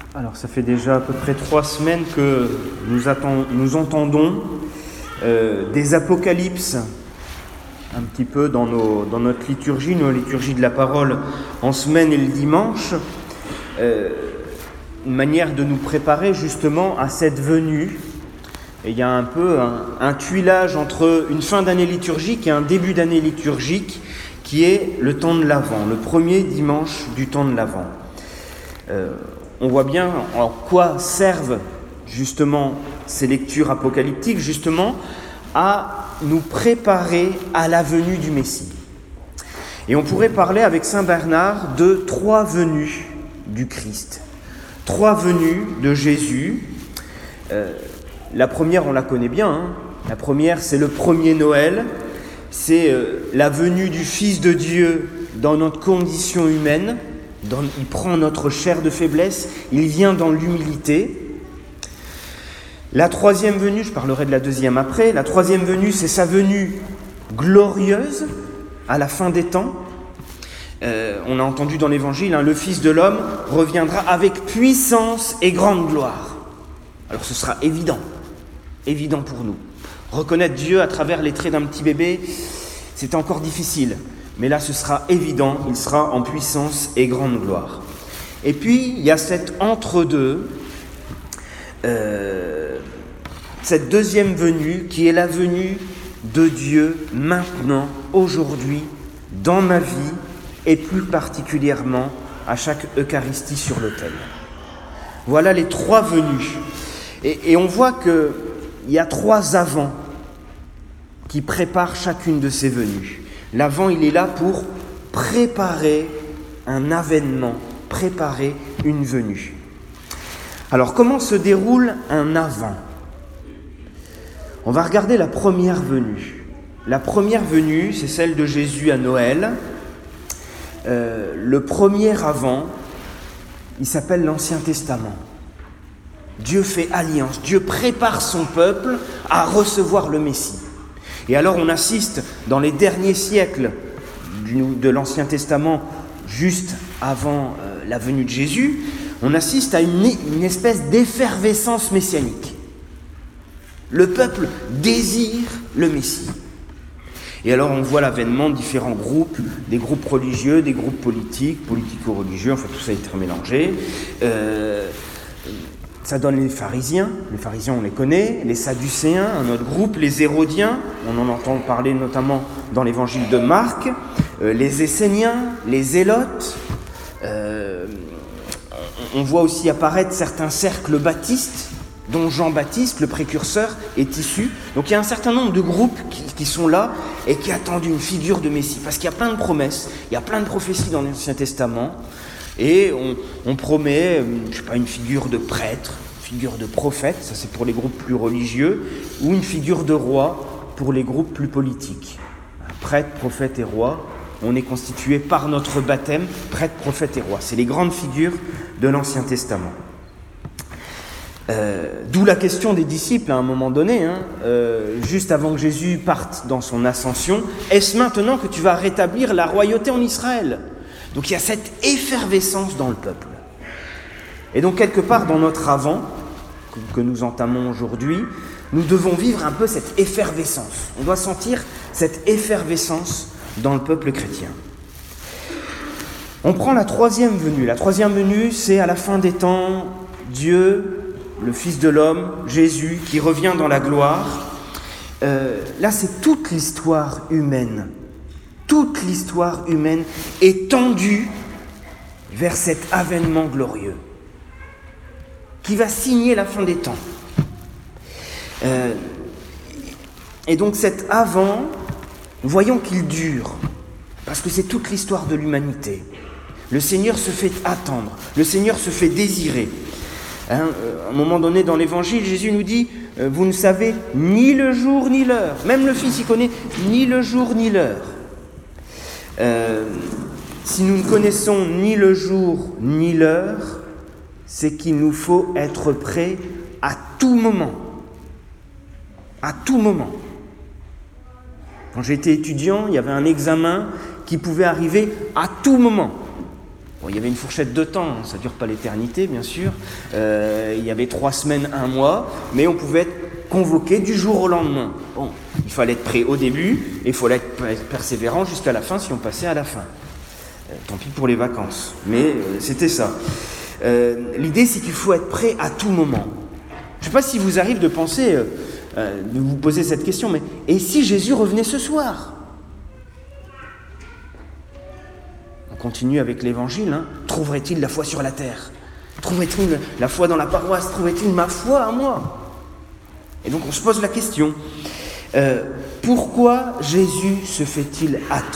Alors ça fait déjà à peu près 3 semaines que nous entendons des apocalypses un petit peu dans notre liturgie, nos liturgies de la parole en semaine et le dimanche, une manière de nous préparer justement à cette venue. Et il y a un peu un tuilage entre une fin d'année liturgique et un début d'année liturgique qui est le temps de l'Avent, le premier dimanche du temps de l'Avent. On voit bien en quoi servent justement ces lectures apocalyptiques, justement à nous préparer à la venue du Messie. Et on pourrait parler avec saint Bernard de 3 venues du Christ, 3 venues de Jésus. La première, on la connaît bien, La première, c'est le premier Noël, c'est la venue du Fils de Dieu dans notre condition humaine. Il prend notre chair de faiblesse, il vient dans l'humilité. La troisième venue, je parlerai de la deuxième après, la troisième venue, c'est sa venue glorieuse à la fin des temps. On a entendu dans l'Évangile, le Fils de l'homme reviendra avec puissance et grande gloire. Alors ce sera évident pour nous. Reconnaître Dieu à travers les traits d'un petit bébé, c'est encore difficile. Mais là, ce sera évident, il sera en puissance et grande gloire. Et puis, il y a cet entre-deux, cette deuxième venue, qui est la venue de Dieu maintenant, aujourd'hui, dans ma vie, et plus particulièrement à chaque Eucharistie sur l'autel. Voilà les 3 venues. Et on voit qu'il y a 3 avants qui préparent chacune de ces venues. L'avant, il est là pour préparer un avènement, préparer une venue. Alors, comment se déroule un avant ? On va regarder la première venue. La première venue, c'est celle de Jésus à Noël. Le premier avant, il s'appelle l'Ancien Testament. Dieu fait alliance, Dieu prépare son peuple à recevoir le Messie. Et alors on assiste dans les derniers siècles de l'Ancien Testament, juste avant la venue de Jésus, on assiste à une espèce d'effervescence messianique. Le peuple désire le Messie. Et alors on voit l'avènement de différents groupes, des groupes religieux, des groupes politico-religieux, enfin tout ça est très mélangé. Ça donne les pharisiens on les connaît, les sadducéens, un autre groupe, les hérodiens, on en entend parler notamment dans l'évangile de Marc, les esséniens, les zélotes, on voit aussi apparaître certains cercles baptistes, dont Jean-Baptiste, le précurseur, est issu. Donc il y a un certain nombre de groupes qui sont là et qui attendent une figure de Messie, parce qu'il y a plein de promesses, il y a plein de prophéties dans l'Ancien Testament, et on promet, une figure de prêtre, une figure de prophète, ça c'est pour les groupes plus religieux, ou une figure de roi pour les groupes plus politiques. Prêtre, prophète et roi, on est constitué par notre baptême, prêtre, prophète et roi. C'est les grandes figures de l'Ancien Testament. D'où la question des disciples à un moment donné, juste avant que Jésus parte dans son ascension, est-ce maintenant que tu vas rétablir la royauté en Israël ? Donc il y a cette effervescence dans le peuple. Et donc quelque part dans notre avant, que nous entamons aujourd'hui, nous devons vivre un peu cette effervescence. On doit sentir cette effervescence dans le peuple chrétien. On prend la 3e venue. La 3e venue, c'est à la fin des temps, Dieu, le Fils de l'homme, Jésus, qui revient dans la gloire. Là, c'est toute l'histoire humaine. Toute l'histoire humaine est tendue vers cet avènement glorieux qui va signer la fin des temps. Et donc cet avant, voyons qu'il dure, parce que c'est toute l'histoire de l'humanité. Le Seigneur se fait attendre, le Seigneur se fait désirer. À un moment donné dans l'Évangile, Jésus nous dit « Vous ne savez ni le jour ni l'heure ». Même le Fils, il connaît ni le jour ni l'heure. Si nous ne connaissons ni le jour ni l'heure, c'est qu'il nous faut être prêts à tout moment. À tout moment. Quand j'étais étudiant, il y avait un examen qui pouvait arriver à tout moment. il y avait une fourchette de temps, ça ne dure pas l'éternité, bien sûr. Il y avait 3 semaines, 1 mois, mais on pouvait être convoqué du jour au lendemain. Bon, il fallait être prêt au début, et il fallait être persévérant jusqu'à la fin si on passait à la fin. Tant pis pour les vacances, mais c'était ça. L'idée, c'est qu'il faut être prêt à tout moment. Je ne sais pas si vous arrive de penser, de vous poser cette question, mais et si Jésus revenait ce soir ? On continue avec l'évangile, hein. Trouverait-il la foi sur la terre ? Trouverait-il la foi dans la paroisse ? Trouverait-il ma foi à moi ? Et donc on se pose la question, pourquoi Jésus se fait-il attendre ?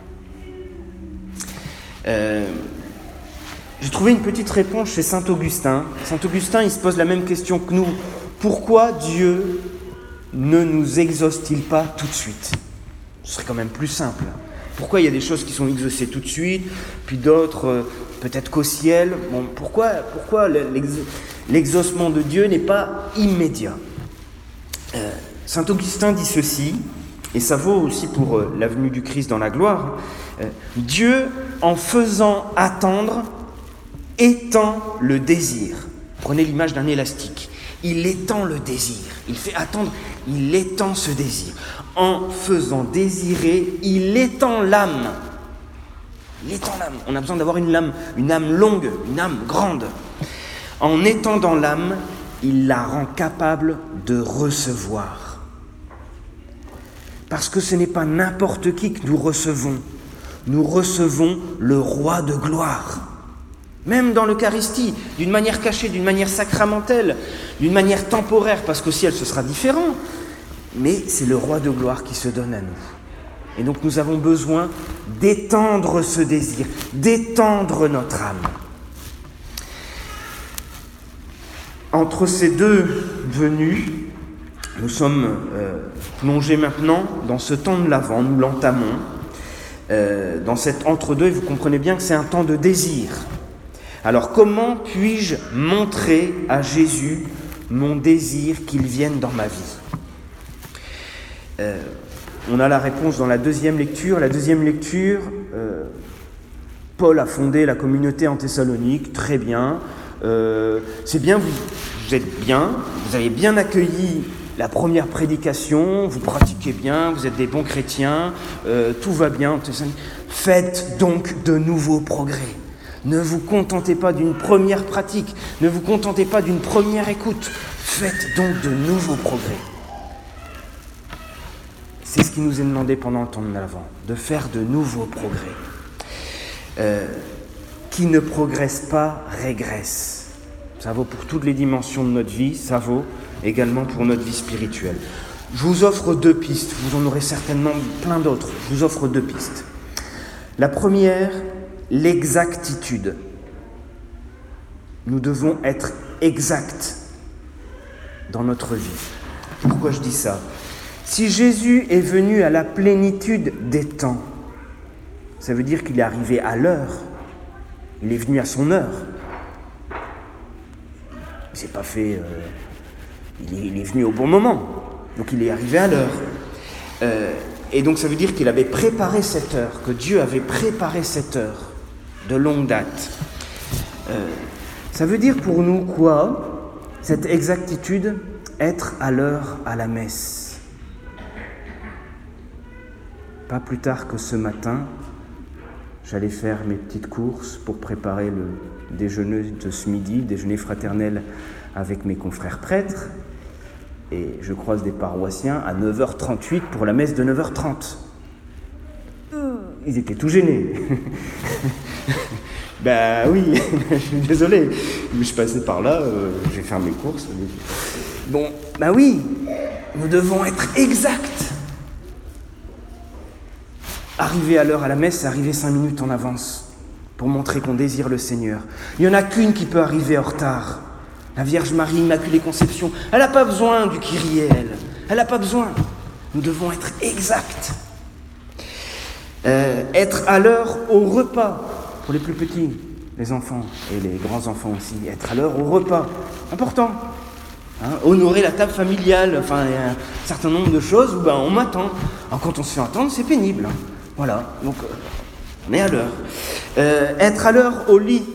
J'ai trouvé une petite réponse chez saint Augustin. Saint Augustin, il se pose la même question que nous. Pourquoi Dieu ne nous exauce-t-il pas tout de suite ? Ce serait quand même plus simple. Pourquoi il y a des choses qui sont exaucées tout de suite, puis d'autres peut-être qu'au ciel ? Bon, pourquoi l'exaucement de Dieu n'est pas immédiat ? Saint Augustin dit ceci, et ça vaut aussi pour la venue du Christ dans la gloire. Dieu, en faisant attendre, étend le désir. Prenez l'image d'un élastique. Il étend le désir. Il fait attendre, il étend ce désir. En faisant désirer, il étend l'âme. Il étend l'âme. On a besoin d'avoir une âme longue, une âme grande. En étendant l'âme, il la rend capable de recevoir. Parce que ce n'est pas n'importe qui que nous recevons. Nous recevons le roi de gloire. Même dans l'Eucharistie, d'une manière cachée, d'une manière sacramentelle, d'une manière temporaire, parce qu'au ciel ce sera différent. Mais c'est le roi de gloire qui se donne à nous. Et donc nous avons besoin d'étendre ce désir, d'étendre notre âme. Entre ces deux venues, nous sommes plongés maintenant dans ce temps de l'Avent, nous l'entamons. Dans cet entre-deux, vous comprenez bien que c'est un temps de désir. Alors comment puis-je montrer à Jésus mon désir qu'il vienne dans ma vie ? On a la réponse dans la deuxième lecture. La deuxième lecture, Paul a fondé la communauté en Thessalonique, très bien. C'est bien, vous êtes bien, vous avez bien accueilli la première prédication, vous pratiquez bien, vous êtes des bons chrétiens, tout va bien. Faites donc de nouveaux progrès. Ne vous contentez pas d'une première pratique, ne vous contentez pas d'une première écoute. Faites donc de nouveaux progrès. C'est ce qui nous est demandé pendant le temps de l'Avent, de faire de nouveaux progrès. Qui ne progresse pas régresse. Ça vaut pour toutes les dimensions de notre vie, ça vaut également pour notre vie spirituelle. Je vous offre 2 pistes, vous en aurez certainement plein d'autres. Je vous offre 2 pistes. La première, l'exactitude. Nous devons être exacts dans notre vie. Pourquoi je dis ça ? Si Jésus est venu à la plénitude des temps, ça veut dire qu'il est arrivé à l'heure. Il est venu à son heure. Il s'est pas fait... il est venu au bon moment. Donc il est arrivé à l'heure. Et donc ça veut dire qu'il avait préparé cette heure, que Dieu avait préparé cette heure de longue date. Ça veut dire pour nous quoi ? Cette exactitude, être à l'heure à la messe. Pas plus tard que ce matin, j'allais faire mes petites courses pour préparer le déjeuner de ce midi, le déjeuner fraternel avec mes confrères prêtres. Et je croise des paroissiens à 9h38 pour la messe de 9h30. Ils étaient tout gênés. Ben oui, je suis désolé. Je passais par là, j'ai fait mes courses. Bon, ben oui, nous devons être exacts. Arriver à l'heure à la messe, c'est arriver 5 minutes en avance pour montrer qu'on désire le Seigneur. Il n'y en a qu'une qui peut arriver en retard. La Vierge Marie, Immaculée Conception, elle n'a pas besoin du Kyrie, elle n'a pas besoin. Nous devons être exacts. Être à l'heure au repas, pour les plus petits, les enfants et les grands-enfants aussi. Être à l'heure au repas, important. Honorer la table familiale, enfin, il y a un certain nombre de choses où on m'attend. Alors quand on se fait entendre, c'est pénible. Voilà, donc on est à l'heure. Être à l'heure au lit.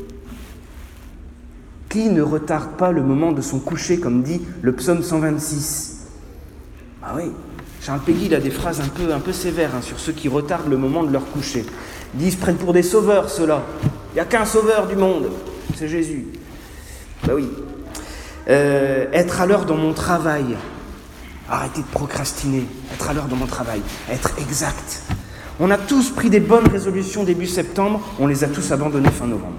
Qui ne retarde pas le moment de son coucher, comme dit le psaume 126 ? Ah oui, Charles Péguy il a des phrases un peu sévères sur ceux qui retardent le moment de leur coucher. Ils se prennent pour des sauveurs, ceux-là. Il n'y a qu'un sauveur du monde, c'est Jésus. Ben oui. Être à l'heure dans mon travail. Arrêtez de procrastiner. Être à l'heure dans mon travail. Être exact. On a tous pris des bonnes résolutions début septembre, on les a tous abandonnées fin novembre.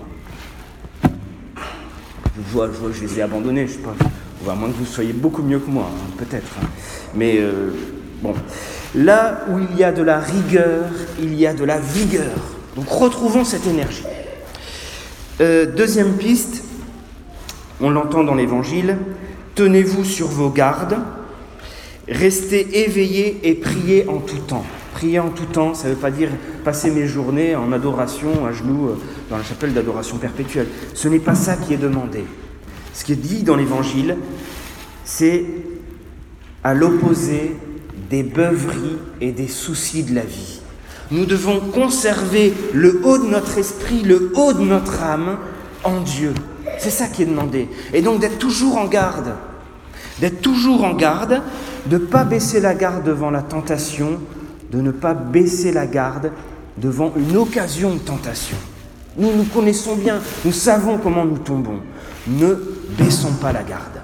Je vois que je les ai abandonnées, je sais pas. À moins que vous soyez beaucoup mieux que moi, peut-être. Mais bon. Là où il y a de la rigueur, il y a de la vigueur. Donc retrouvons cette énergie. Deuxième piste, on l'entend dans l'Évangile, tenez-vous sur vos gardes, restez éveillés et priez en tout temps. Prier en tout temps, ça ne veut pas dire passer mes journées en adoration à genoux dans la chapelle d'adoration perpétuelle. Ce n'est pas ça qui est demandé. Ce qui est dit dans l'Évangile, c'est à l'opposé des beuveries et des soucis de la vie. Nous devons conserver le haut de notre esprit, le haut de notre âme en Dieu. C'est ça qui est demandé. Et donc d'être toujours en garde. D'être toujours en garde, de ne pas baisser la garde devant la tentation, de ne pas baisser la garde devant une occasion de tentation. Nous connaissons bien, nous savons comment nous tombons. Ne baissons pas la garde.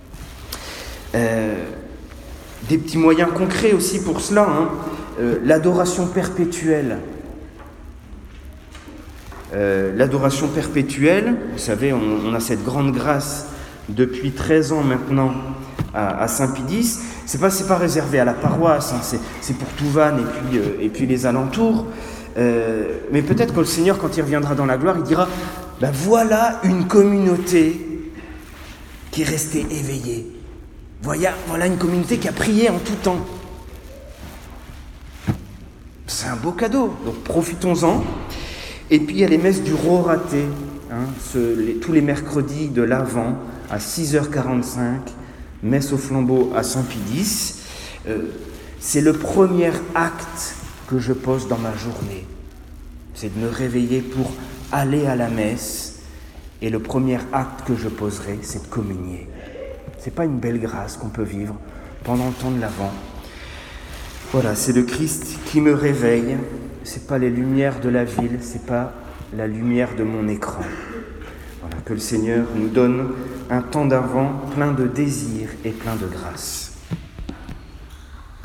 Des petits moyens concrets aussi pour cela, l'adoration perpétuelle. L'adoration perpétuelle, vous savez, on a cette grande grâce depuis 13 ans maintenant à Saint-Pédis. C'est pas réservé à la paroisse, c'est pour Touvannes et puis les alentours. Mais peut-être que le Seigneur, quand il reviendra dans la gloire, il dira voilà une communauté qui est restée éveillée. Voilà une communauté qui a prié en tout temps. C'est un beau cadeau, donc profitons-en. Et puis il y a les messes du Roraté, tous les mercredis de l'Avent à 6h45, messe au flambeau à Saint-Pédis. C'est le premier acte que je pose dans ma journée. C'est de me réveiller pour aller à la messe. Et le premier acte que je poserai, c'est de communier. C'est pas une belle grâce qu'on peut vivre pendant le temps de l'Avent. Voilà, c'est le Christ qui me réveille. C'est pas les lumières de la ville, c'est pas la lumière de mon écran. Voilà, que le Seigneur nous donne un temps d'Avent plein de désirs et plein de grâce.